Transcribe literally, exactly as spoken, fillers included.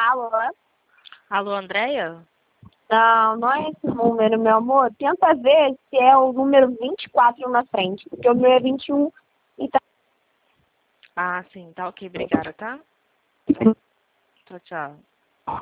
Alô? Alô, Andréia? Não, não é esse número, meu amor. Tenta ver se é o número vinte e quatro na frente, porque o meu é vinte e um e tá... Ah, sim, tá ok, obrigada, tá? Tchau, tchau.